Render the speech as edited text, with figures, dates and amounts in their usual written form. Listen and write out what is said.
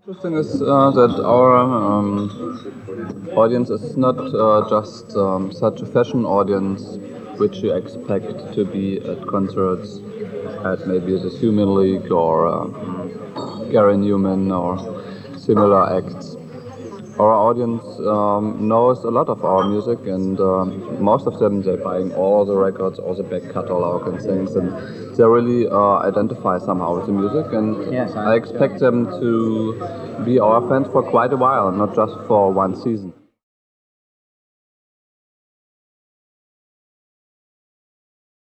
Interesting is that our audience is not just such a fashion audience which you expect to be at concerts at maybe the Human League or Gary Newman or similar acts. Our audience knows a lot of our music, and most of them they're buying all the records, all the back catalog and things, and they really identify somehow with the music. And Yes, I expect them to be our fans for quite a while, not just for one season.